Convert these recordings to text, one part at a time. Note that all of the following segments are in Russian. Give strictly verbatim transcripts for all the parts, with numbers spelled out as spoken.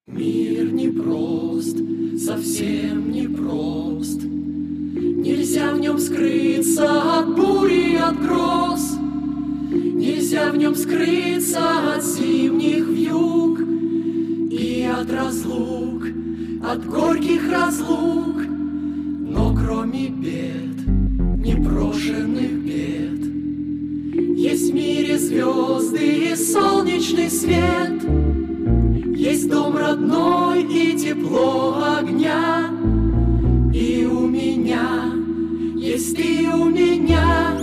Мир непрост, совсем непрост. Нельзя в нем скрыться от бури и от гроз. Нельзя в нем скрыться от зимних вьюг и от разлук, от горьких разлук. Но кроме бед, непрошенных бед, есть в мире звезды и солнечный свет. Есть дом родной и тепло огня. И у меня есть ты у меня.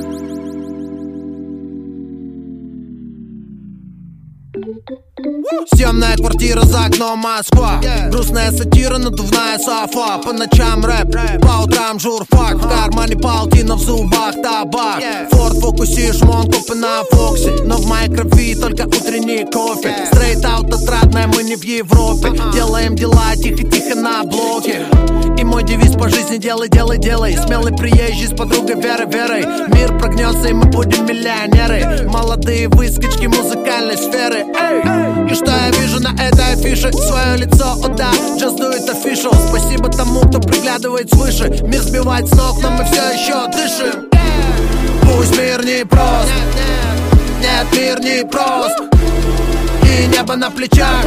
Съемная квартира за окном Москва, yeah. Грустная сатира, надувная софа. По ночам рэп, рэп. По утрам журфак, uh-huh. В кармане паутина, в зубах табак, yeah. Форд Фокуси, шмон, купы на Фоксе. Но в моей крови только утренний кофе, yeah. Стрейт аут отрадная, мы не в Европе, uh-huh. Делаем дела тихо-тихо на блоке. И мой девиз по жизни: делай, делай, делай. Смелый приезжий с подругой Верой, Верой. Мир прогнется и мы будем миллионеры. Молодые выскочки музыкальной сферы. Эй! И что я вижу на этой афише? Свое лицо, о да, just do it official. Спасибо тому, кто приглядывает свыше. Мир сбивает с ног, но мы все еще дышим. Пусть мир не прост, нет, мир не прост. И небо на плечах,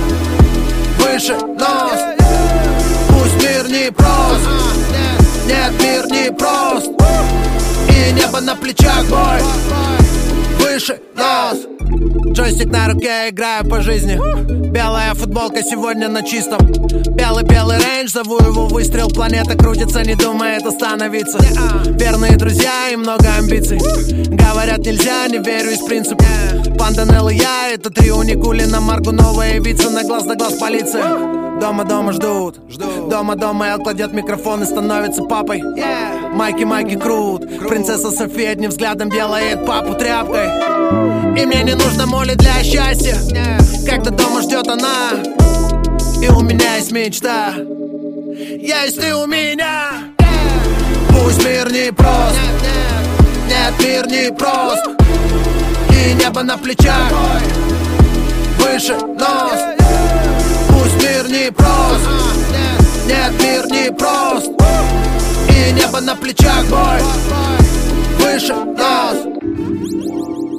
выше нос. Пусть мир не прост, нет, мир не прост. И небо на плечах, бой, выше нос. Джойстик на руке, играю по жизни. Белая футболка сегодня на чистом. Белый-белый рейндж, зову его выстрел. Планета крутится, не думает остановиться. Верные друзья и много амбиций. Говорят нельзя, не верю из принципа. Панданел и я, это три уникулина. Маргунова явится на глаз да глаз полиция. Дома, дома ждут, ждут. Дома, дома Эл кладет микрофон и становится папой, yeah. Майки, майки крут, крут. Принцесса София одним взглядом делает папу тряпкой. И мне не нужно молить для счастья, yeah. Когда дома ждет она. И у меня есть мечта, есть и у меня, yeah. Пусть мир не прост, нет, нет, нет, мир не прост. И небо на плечах, выше нос. Пусть мир не прост, нет, мир не прост. И небо на плечах, бой, выше нас.